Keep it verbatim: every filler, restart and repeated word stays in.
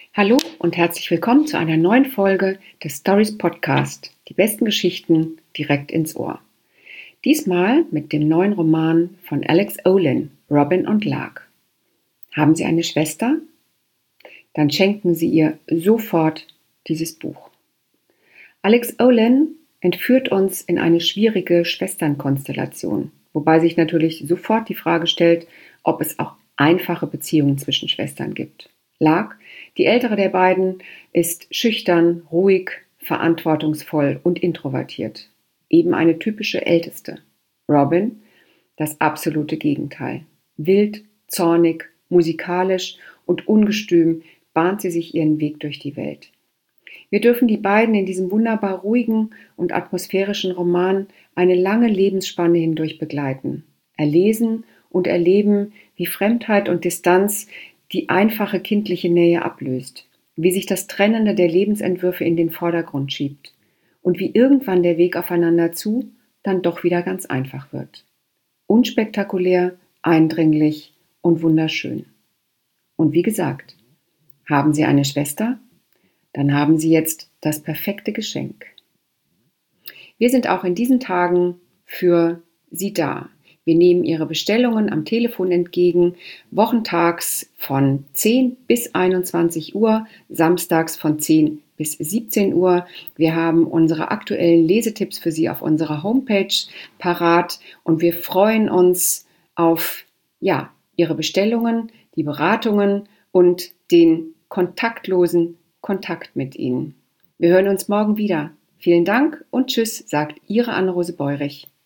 Hallo und herzlich willkommen zu einer neuen Folge des Stories Podcast. Die besten Geschichten direkt ins Ohr. Diesmal mit dem neuen Roman von Alex Olin, Robin und Lark. Haben Sie eine Schwester? Dann schenken Sie ihr sofort dieses Buch. Alex Olin entführt uns in eine schwierige Schwesternkonstellation, wobei sich natürlich sofort die Frage stellt, ob es auch einfache Beziehungen zwischen Schwestern gibt. Lark, die ältere der beiden, ist schüchtern, ruhig, verantwortungsvoll und introvertiert. Eben eine typische Älteste. Robin, das absolute Gegenteil. Wild, zornig, musikalisch und ungestüm bahnt sie sich ihren Weg durch die Welt. Wir dürfen die beiden in diesem wunderbar ruhigen und atmosphärischen Roman eine lange Lebensspanne hindurch begleiten, erlesen und erleben, wie Fremdheit und Distanz die einfache kindliche Nähe ablöst, wie sich das Trennende der Lebensentwürfe in den Vordergrund schiebt und wie irgendwann der Weg aufeinander zu dann doch wieder ganz einfach wird. Unspektakulär, eindringlich und wunderschön. Und wie gesagt, haben Sie eine Schwester? Dann haben Sie jetzt das perfekte Geschenk. Wir sind auch in diesen Tagen für Sie da. Wir nehmen Ihre Bestellungen am Telefon entgegen, wochentags von zehn bis einundzwanzig Uhr, samstags von zehn bis siebzehn Uhr. Wir haben unsere aktuellen Lesetipps für Sie auf unserer Homepage parat und wir freuen uns auf ja, Ihre Bestellungen, die Beratungen und den kontaktlosen Kontakt mit Ihnen. Wir hören uns morgen wieder. Vielen Dank und tschüss, sagt Ihre Anne-Rose Beurich.